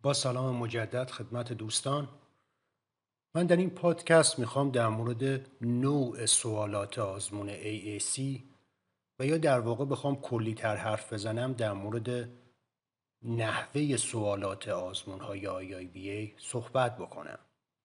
با سلام مجدد خدمت دوستان. من در این پادکست میخوام در مورد نوع سوالات آزمون AAC و یا در واقع بخوام کلی تر حرف بزنم در مورد نحوه سوالات آزمون های IIBA صحبت بکنم.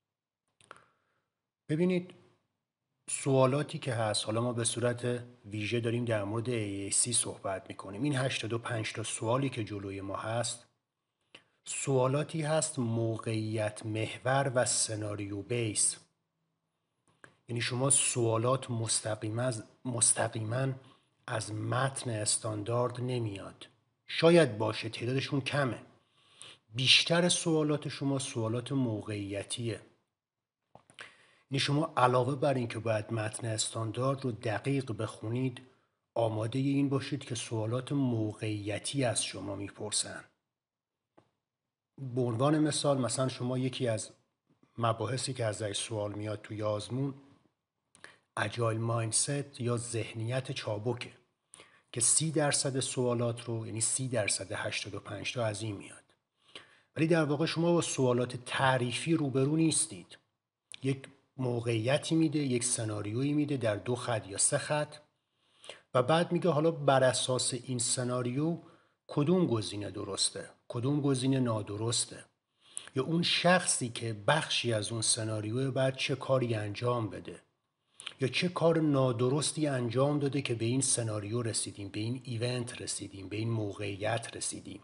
ببینید، سوالاتی که هست، حالا ما به صورت ویژه داریم در مورد AAC صحبت میکنیم. این 85 تا سوالی که جلوی ما هست سوالاتی هست موقعیت محور و سناریو بیس. یعنی شما سوالات مستقیما از متن استاندارد نمیاد. شاید باشه، تعدادشون کمه. بیشتر سوالات شما سوالات موقعیتیه. یعنی شما علاوه بر این که باید متن استاندارد رو دقیق بخونید، آماده این باشید که سوالات موقعیتی از شما میپرسن. به عنوان مثلا شما یکی از مباحثی که ازش سوال میاد توی آزمون اجایل مایندست یا ذهنیت چابکه که 30% سوالات رو، یعنی 30% 85 تا از این میاد. ولی در واقع شما با سوالات تعریفی روبرو نیستید. یک موقعیتی میده، یک سناریویی میده در 2 خط یا 3 خط و بعد میگه حالا بر اساس این سناریو کدوم گزینه درسته، کدوم گزینه نادرسته، یا اون شخصی که بخشی از اون سناریو بعد چه کاری انجام بده یا چه کار نادرستی انجام داده که به این سناریو رسیدیم، به این ایونت رسیدیم، به این موقعیت رسیدیم.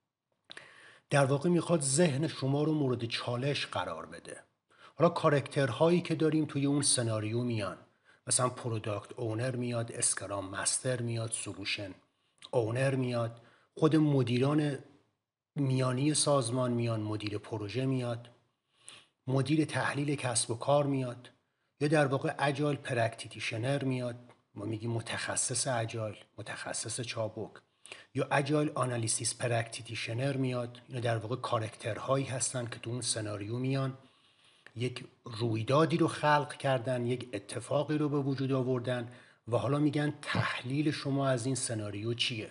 در واقع میخواد ذهن شما رو مورد چالش قرار بده. حالا کاراکترهایی که داریم توی اون سناریو میان، مثلا پروداکت اونر میاد، اسکرام مستر میاد، سولوشن اونر میاد، خود مدیران میانی سازمان میان، مدیر پروژه میاد، مدیر تحلیل کسب و کار میاد، یا در واقع اجایل پرکتیشنر میاد، ما میگیم متخصص اجایل، متخصص چابک، یا اجایل آنالیسیس پرکتیشنر میاد. اینا در واقع کاراکترهایی هستن که تو اون سناریو میان، یک رویدادی رو خلق کردن، یک اتفاقی رو به وجود آوردن و حالا میگن تحلیل شما از این سناریو چیه.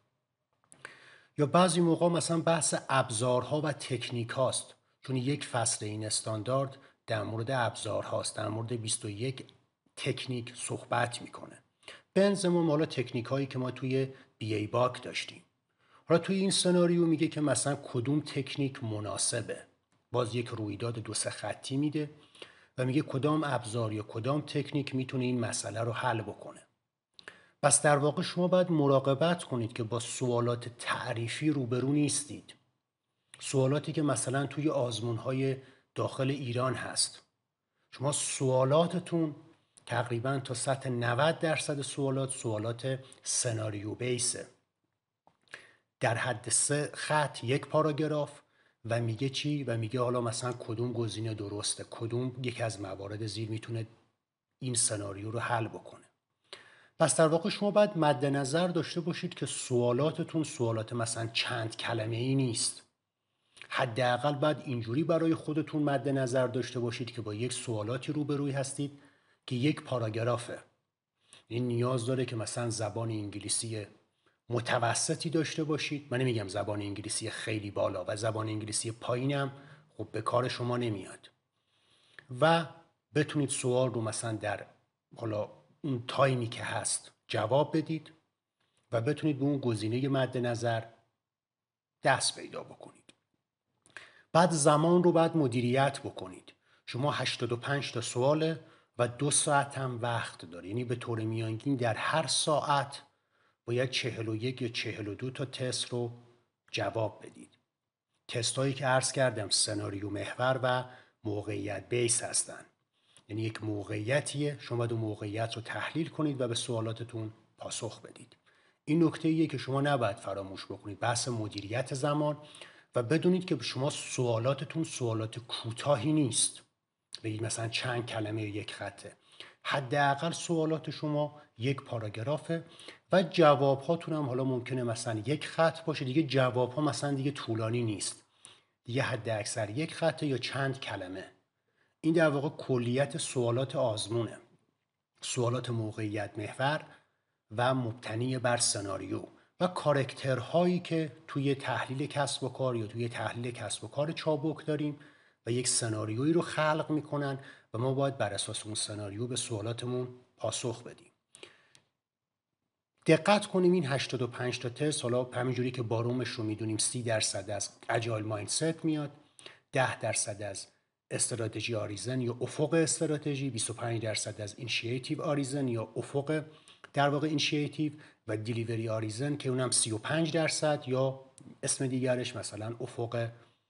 یا بعضی موقع مثلا بحث ابزارها و تکنیک هاست، چون یک فصل این استاندارد در مورد ابزار هاست، در مورد 21 تکنیک صحبت میکنه. به انضمام حالا تکنیک هایی که ما توی BA باک داشتیم. حالا توی این سناریو میگه که مثلا کدوم تکنیک مناسبه، باز یک رویداد 2-3 خطی میده و میگه کدام ابزار یا کدام تکنیک میتونه این مسئله رو حل بکنه. پس در واقع شما باید مراقبت کنید که با سوالات تعریفی روبرو نیستید. سوالاتی که مثلا توی آزمون‌های داخل ایران هست، شما سوالاتتون تقریبا تا سطح 90% سوالات سناریو بیسه، در حد 3 خط، 1 پاراگراف و میگه چی؟ و میگه حالا مثلا کدوم گزینه درسته، کدوم یک از موارد زیر میتونه این سناریو رو حل بکنه. پس در واقع شما باید مد نظر داشته باشید که سوالاتتون سوالات مثلا چند کلمه ای نیست. حداقل باید اینجوری برای خودتون مد نظر داشته باشید که با یک سوالاتی روبروی هستید که 1 پاراگرافه. این نیاز داره که مثلا زبان انگلیسی متوسطی داشته باشید. من نمیگم زبان انگلیسی خیلی بالا و زبان انگلیسی پایینم خب به کار شما نمیاد. و بتونید سوال رو مثلا در حالا اون تایمی که هست جواب بدید و بتونید به اون گزینه مد نظر دست پیدا بکنید. بعد زمان رو باید مدیریت بکنید. شما 85 تا سواله و 2 ساعت هم وقت داره، یعنی به طور میانگین در هر ساعت باید 41 یا 42 تا تست رو جواب بدید. تست هایی که عرض کردم سناریو محور و موقعیت بیس هستن. یعنی یک موقعیتیه، شما باید موقعیت رو تحلیل کنید و به سوالاتتون پاسخ بدید. این نکته ایه که شما نباید فراموش بکنید، بحث مدیریت زمان، و بدونید که شما سوالاتتون سوالات کوتاهی نیست، بگید مثلا چند کلمه 1 خطه. حداقل سوالات شما 1 پاراگرافه و جواب هاتون هم حالا ممکنه مثلا 1 خط باشه، دیگه جواب ها مثلا دیگه طولانی نیست، دیگه حد اکثر 1 خطه یا چند کلمه. این در واقع کلیت سوالات آزمونه، سوالات موقعیت محور و مبتنی بر سناریو. و کاراکترهایی که توی تحلیل کسب و کار یا توی تحلیل کسب و کار چابک داریم و یک سناریویی رو خلق میکنن و ما باید بر اساس اون سناریو به سوالاتمون پاسخ بدیم. دقت کنیم این 85 تا تست، حالا همینجوری که بارومش رو میدونیم 30% از اجایل مایندست میاد، 10% از استراتژی آریزن یا افق استراتژی، 25% از اینشیتیو آریزن یا افق در واقع اینشیتیو و دیلیوری آریزن که اونم 35% یا اسم دیگرش مثلا افق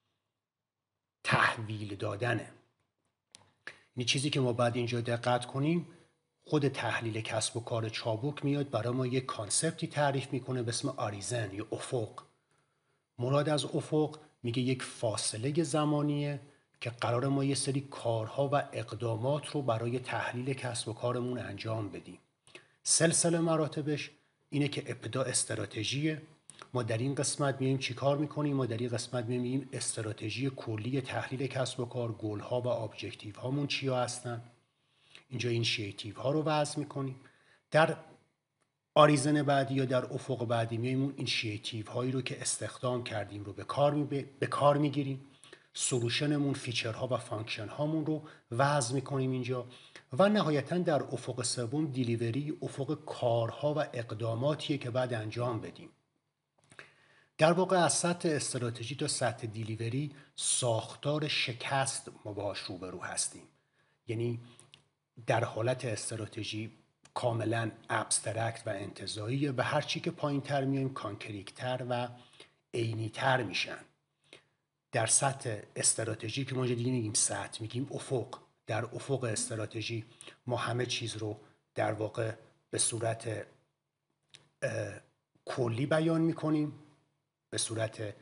تحویل دادنه. این چیزی که ما باید اینجا دقت کنیم، خود تحلیل کسب و کار چابک میاد برای ما یک کانسپتی تعریف میکنه به اسم آریزن یا افق. مراد از افق میگه یک فاصله زمانیه که قرار ما یه سری کارها و اقدامات رو برای تحلیل کسب و کارمون انجام بدیم. سلسله مراتبش اینه که ابتدا استراتژیه، ما در این قسمت میایم چی کار میکنیم؟ ما در این قسمت میایم استراتژی کلی تحلیل کسب و کار، گل‌ها و ابجکتیو هامون چیا هستن؟ اینجا اینشیتیو ها رو وضع میکنیم. در آریزن بعدی یا در افق بعدی میایم اون اینشیتیو هایی رو که استخدام کردیم رو به کار میگیریم. سولوشنمون، فیچرها و فانکشن هامون رو وضع میکنیم اینجا و نهایتا در افق سوم دیلیوری، افق کارها و اقداماتیه که بعد انجام بدیم. در واقع از سطح استراتژی تا سطح دیلیوری ساختار شکست ما باهاش روبرو هستیم. یعنی در حالت استراتژی کاملا ابسترکت و انتزاعیه و هر چی که پایین تر میایم کانکریکتر و عینی تر میشن. در سطح استراتژی که ما دیگه میگیم سطح، میگیم افق. در افق استراتژی ما همه چیز رو در واقع به صورت کلی بیان میکنیم، به صورت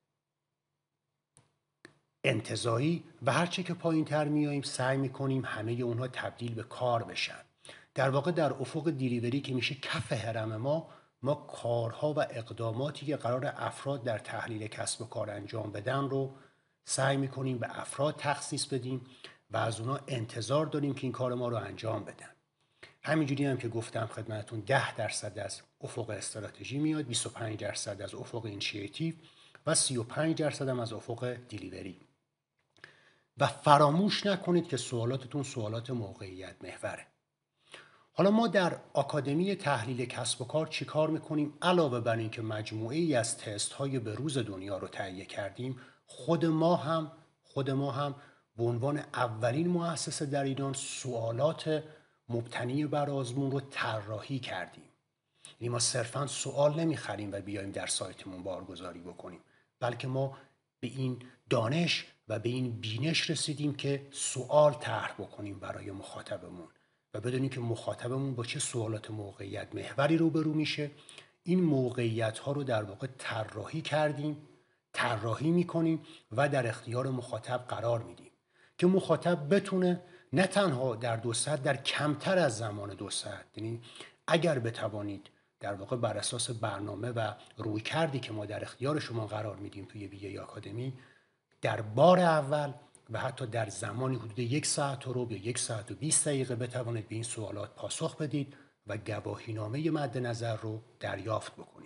انتزاعی و هر چی که پایین تر میاییم سعی میکنیم همه اونها تبدیل به کار بشن. در واقع در افق دیلیوری که میشه کف هرم ما کارها و اقداماتی که قرار افراد در تحلیل کسب و کار انجام بدن رو سعی میکنیم به افراد تخصیص بدیم و از اونا انتظار داریم که این کار ما رو انجام بدن. همینجوری هم که گفتم خدمتتون 10% از افق استراتژی میاد، 25% از افق اینشیتیو و 35% هم از افق دیلیوری. و فراموش نکنید که سوالاتتون سوالات موقعیت محوره. حالا ما در آکادمی تحلیل کسب و کار چی کار میکنیم؟ علاوه بر این که مجموعه ای از تست های بروز دنیا رو تهیه کردیم، خود ما هم به عنوان اولین مؤسسه در ایران سوالات مبتنی بر آزمون رو طراحی کردیم. یعنی ما صرفاً سوال نمیخریم و بیایم در سایتمون بارگذاری بکنیم، بلکه ما به این دانش و به این بینش رسیدیم که سوال طرح بکنیم برای مخاطبمون و بدونیم که مخاطبمون با چه سوالات موقعیت محوری روبرو میشه. این موقعیت ها رو در واقع طراحی میکنیم و در اختیار مخاطب قرار میدیم که مخاطب بتونه نه تنها در 2 ساعت، در کمتر از زمان 2 ساعت، یعنی اگر بتوانید در واقع بر اساس برنامه و رویکردی که ما در اختیار شما قرار میدیم توی BA آکادمی، در بار اول و حتی در زمانی حدود 1 ساعت و ربع یا 1 ساعت و 20 دقیقه بتوانید به این سوالات پاسخ بدید و گواهینامه مد نظر رو دریافت بکنید.